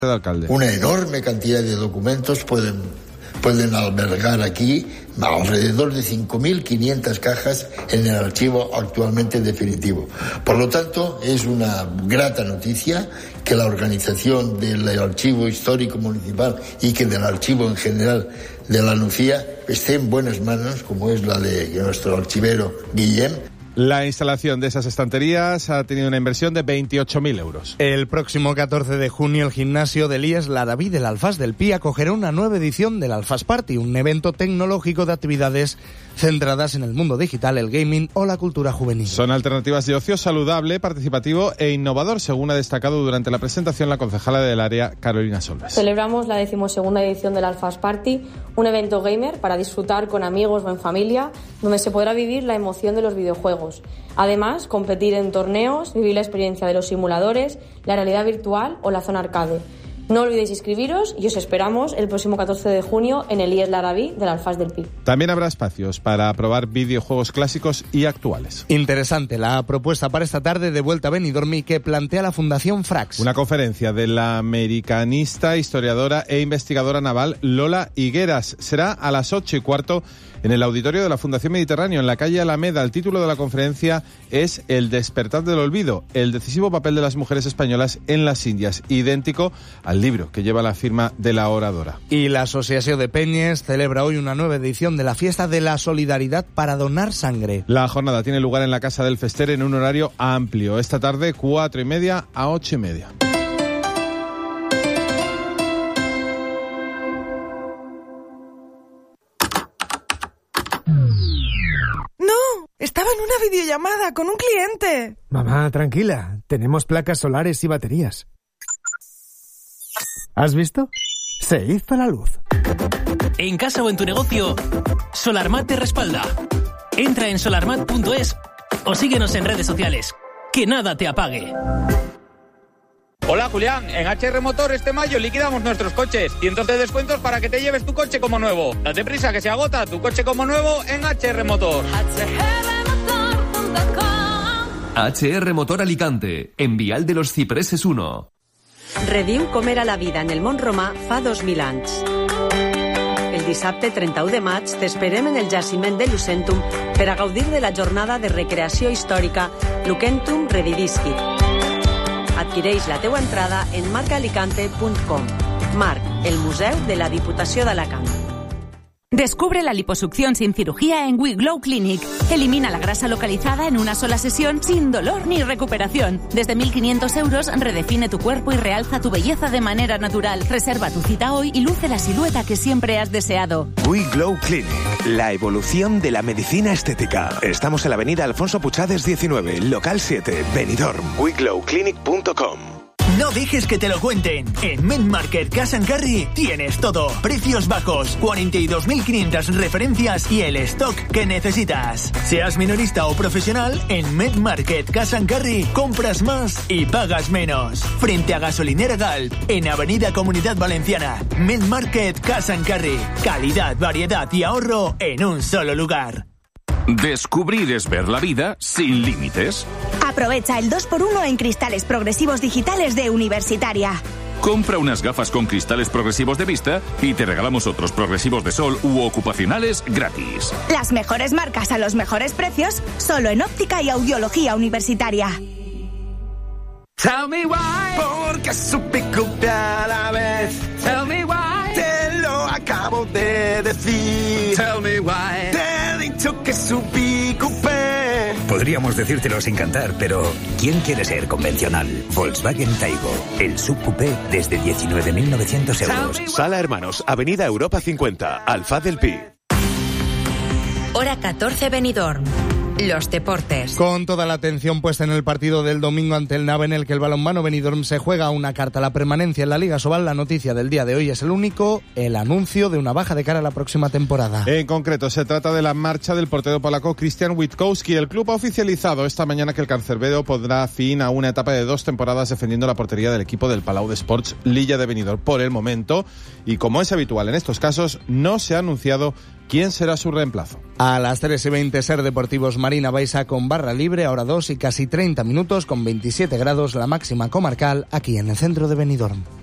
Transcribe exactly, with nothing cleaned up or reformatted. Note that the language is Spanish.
de alcalde. Una enorme cantidad de documentos pueden, pueden albergar aquí alrededor de cinco mil quinientas cajas en el archivo actualmente definitivo. Por lo tanto, es una grata noticia que la organización del Archivo Histórico Municipal y que del archivo en general de la Nucía esté en buenas manos, como es la de nuestro archivero Guillem. La instalación de esas estanterías ha tenido una inversión de veintiocho mil euros. El próximo catorce de junio el gimnasio del I E S Laraví del Alfàs del Pi acogerá una nueva edición del Alfàs Party, un evento tecnológico de actividades centradas en el mundo digital, el gaming o la cultura juvenil. Son alternativas de ocio saludable, participativo e innovador, según ha destacado durante la presentación la concejala del área, Carolina Solves. Celebramos la decimosegunda edición del Alfàs Party, un evento gamer para disfrutar con amigos o en familia, donde se podrá vivir la emoción de los videojuegos. Además, competir en torneos, vivir la experiencia de los simuladores, la realidad virtual o la zona arcade. No olvidéis inscribiros y os esperamos el próximo catorce de junio en el I E S Laraví del Alfàs del Pi. También habrá espacios para probar videojuegos clásicos y actuales. Interesante la propuesta para esta tarde de Vuelta a Benidorm que plantea la Fundación Frax. Una conferencia de la americanista, historiadora e investigadora naval Lola Higueras. Será a las ocho y cuarto en el auditorio de la Fundación Mediterráneo, en la calle Alameda. El título de la conferencia es El despertar del olvido, el decisivo papel de las mujeres españolas en las Indias, idéntico al libro que lleva la firma de la oradora. Y la Asociación de Peñes celebra hoy una nueva edición de la Fiesta de la Solidaridad para donar sangre. La jornada tiene lugar en la Casa del Fester en un horario amplio. Esta tarde, cuatro y media a ocho y media. Estaba en una videollamada con un cliente. Mamá, tranquila. Tenemos placas solares y baterías. ¿Has visto? Se hizo la luz. En casa o en tu negocio, Solarmat te respalda. Entra en solarmat punto es o síguenos en redes sociales. Que nada te apague. Hola Julián, en H R Motor este mayo liquidamos nuestros coches. Cientos de descuentos para que te lleves tu coche como nuevo. Date prisa que se agota tu coche como nuevo en H R Motor. H R Motor Alicante, en Vial de los Cipreses uno. Rediu com era la vida en el món romà fa dos mil anys. El dissabte trenta-u de maig t'esperem en el jaciment de Lucentum per a gaudir de la jornada de recreació històrica Lucentum Reviviscit. Adquireix la teua entrada en marc alicante punt com. Marc, el Museu de la Diputació d'Alacant. Descubre la liposucción sin cirugía en We Glow Clinic. Elimina la grasa localizada en una sola sesión sin dolor ni recuperación. Desde mil quinientos euros redefine tu cuerpo y realza tu belleza de manera natural. Reserva tu cita hoy y luce la silueta que siempre has deseado. We Glow Clinic, la evolución de la medicina estética. Estamos en la avenida Alfonso Puchades diecinueve, local siete, Benidorm. we glow clinic punto com. No dejes que te lo cuenten. En MedMarket Cash and Carry tienes todo. Precios bajos, cuarenta y dos mil quinientas referencias y el stock que necesitas. Seas minorista o profesional, en MedMarket Cash and Carry compras más y pagas menos. Frente a Gasolinera Galp, en Avenida Comunidad Valenciana. MedMarket Cash and Carry. Calidad, variedad y ahorro en un solo lugar. Descubrir es ver la vida sin límites. Aprovecha el dos por uno en cristales progresivos digitales de Universitaria. Compra unas gafas con cristales progresivos de vista y te regalamos otros progresivos de sol u ocupacionales gratis. Las mejores marcas a los mejores precios, solo en óptica y audiología Universitaria. Tell me why, porque supe copiar a la vez. Tell me why, te lo acabo de decir. Tell me why, te he dicho que subí coupé. Podríamos decírtelo sin cantar, pero ¿quién quiere ser convencional? Volkswagen Taigo, el subcoupé desde diecinueve mil novecientos euros. Sala Hermanos, Avenida Europa cincuenta, Alfaz del Pi. Hora catorce, Benidorm. Los deportes. Con toda la atención puesta en el partido del domingo ante el Nava, en el que el balonmano Benidorm se juega una carta a la permanencia en la Liga Sobal, la noticia del día de hoy es el único, el anuncio de una baja de cara a la próxima temporada. En concreto, se trata de la marcha del portero polaco Christian Witkowski. El club ha oficializado esta mañana que el cancerbero pondrá fin a una etapa de dos temporadas defendiendo la portería del equipo del Palau d'Esports Lilla de Benidorm por el momento, y como es habitual en estos casos, no se ha anunciado quién será su reemplazo. A las tres y veinte, Ser Deportivos Marina Baixa con barra libre, ahora dos y casi treinta minutos con veintisiete grados, la máxima comarcal aquí en el centro de Benidorm.